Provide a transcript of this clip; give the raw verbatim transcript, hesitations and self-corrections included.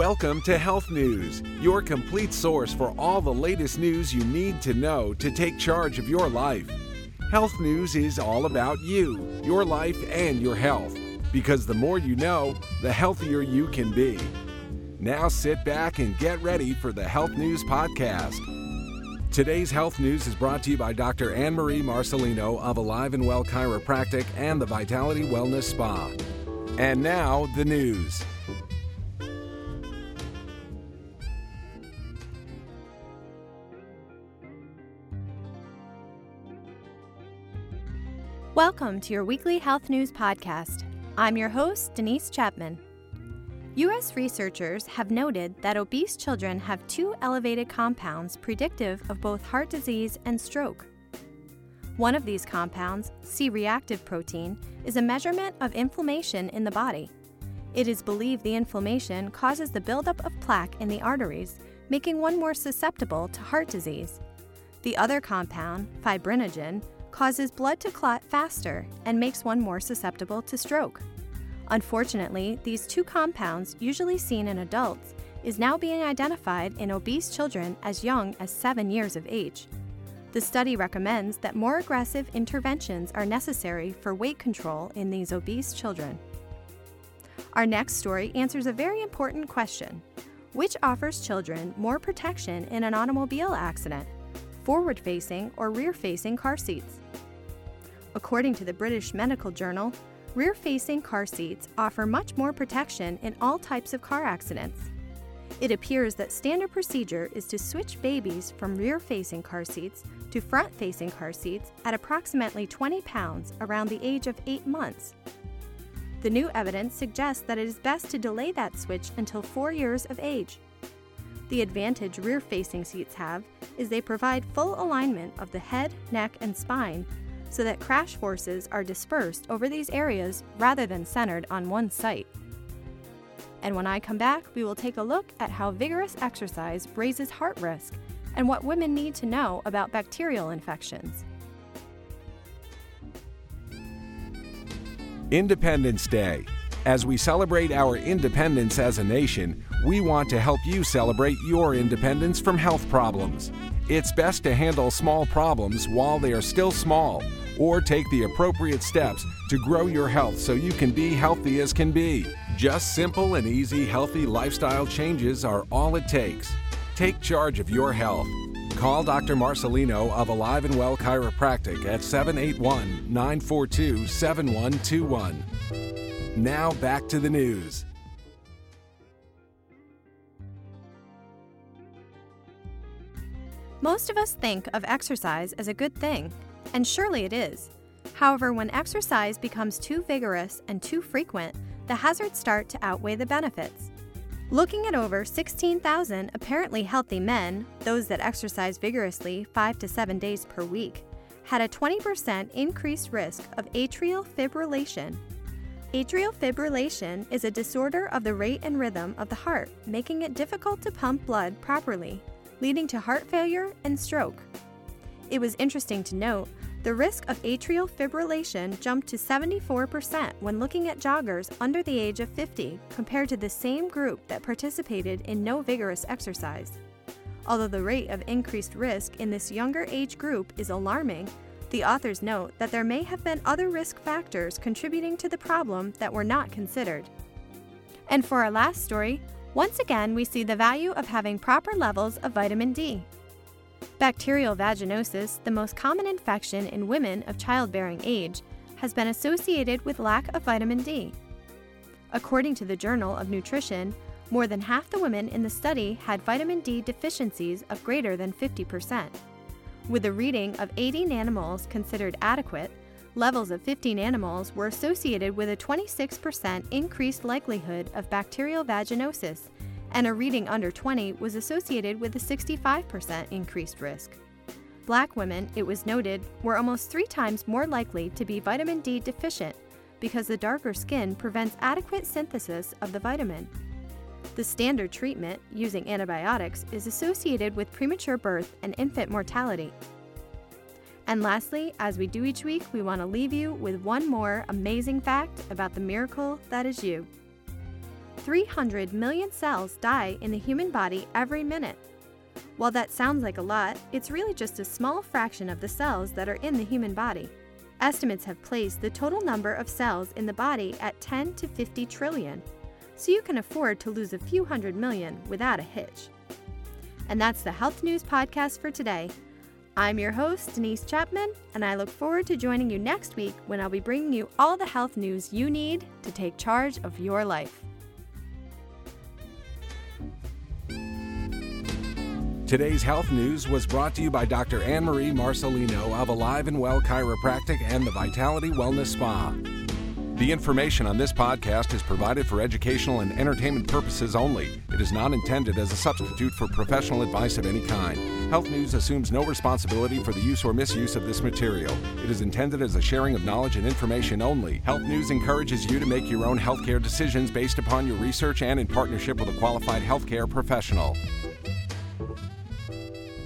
Welcome to Health News, your complete source for all the latest news you need to know to take charge of your life. Health News is all about you, your life, and your health, because the more you know, the healthier you can be. Now sit back and get ready for the Health News Podcast. Today's Health News is brought to you by Doctor Anne-Marie Marcelino of Alive and Well Chiropractic and the Vitality Wellness Spa. And now, the news. Welcome to your weekly Health News Podcast. I'm your host, Denise Chapman. U S researchers have noted that obese children have two elevated compounds predictive of both heart disease and stroke. One of these compounds, C-reactive protein, is a measurement of inflammation in the body. It is believed the inflammation causes the buildup of plaque in the arteries, making one more susceptible to heart disease. The other compound, fibrinogen, causes blood to clot faster and makes one more susceptible to stroke. Unfortunately, these two compounds, usually seen in adults, is now being identified in obese children as young as seven years of age. The study recommends that more aggressive interventions are necessary for weight control in these obese children. Our next story answers a very important question: which offers children more protection in an automobile accident, forward-facing or rear-facing car seats? According to the British Medical Journal, rear-facing car seats offer much more protection in all types of car accidents. It appears that standard procedure is to switch babies from rear-facing car seats to front-facing car seats at approximately twenty pounds around the age of eight months. The new evidence suggests that it is best to delay that switch until four years of age. The advantage rear-facing seats have is they provide full alignment of the head, neck, and spine so that crash forces are dispersed over these areas rather than centered on one site. And when I come back, we will take a look at how vigorous exercise raises heart risk and what women need to know about bacterial infections. Independence Day. As we celebrate our independence as a nation, we want to help you celebrate your independence from health problems. It's best to handle small problems while they are still small, or take the appropriate steps to grow your health so you can be healthy as can be. Just simple and easy healthy lifestyle changes are all it takes. Take charge of your health. Call Doctor Marcelino of Alive and Well Chiropractic at seven eight one, nine four two, seven one two one. Now back to the news. Most of us think of exercise as a good thing, and surely it is. However, when exercise becomes too vigorous and too frequent, the hazards start to outweigh the benefits. Looking at over sixteen thousand apparently healthy men, those that exercise vigorously five to seven days per week, had a twenty percent increased risk of atrial fibrillation. Atrial fibrillation is a disorder of the rate and rhythm of the heart, making it difficult to pump blood properly, leading to heart failure and stroke. It was interesting to note the risk of atrial fibrillation jumped to seventy-four percent when looking at joggers under the age of fifty compared to the same group that participated in no vigorous exercise. Although the rate of increased risk in this younger age group is alarming, the authors note that there may have been other risk factors contributing to the problem that were not considered. And for our last story, once again we see the value of having proper levels of vitamin D. Bacterial vaginosis, the most common infection in women of childbearing age, has been associated with lack of vitamin D. According to the Journal of Nutrition, more than half the women in the study had vitamin D deficiencies of greater than fifty percent. With a reading of eighty nanomoles considered adequate, levels of fifty nanomoles were associated with a twenty-six percent increased likelihood of bacterial vaginosis, and a reading under twenty was associated with a sixty-five percent increased risk. Black women, it was noted, were almost three times more likely to be vitamin D deficient because the darker skin prevents adequate synthesis of the vitamin. The standard treatment, using antibiotics, is associated with premature birth and infant mortality. And lastly, as we do each week, we want to leave you with one more amazing fact about the miracle that is you. three hundred million cells die in the human body every minute. While that sounds like a lot, it's really just a small fraction of the cells that are in the human body. Estimates have placed the total number of cells in the body at ten to fifty trillion, so you can afford to lose a few hundred million without a hitch. And that's the Health News Podcast for today. I'm your host, Denise Chapman, and I look forward to joining you next week when I'll be bringing you all the health news you need to take charge of your life. Today's health news was brought to you by Doctor Anne-Marie Marcelino of Alive and Well Chiropractic and the Vitality Wellness Spa. The information on this podcast is provided for educational and entertainment purposes only. It is not intended as a substitute for professional advice of any kind. Health News assumes no responsibility for the use or misuse of this material. It is intended as a sharing of knowledge and information only. Health News encourages you to make your own healthcare decisions based upon your research and in partnership with a qualified healthcare professional.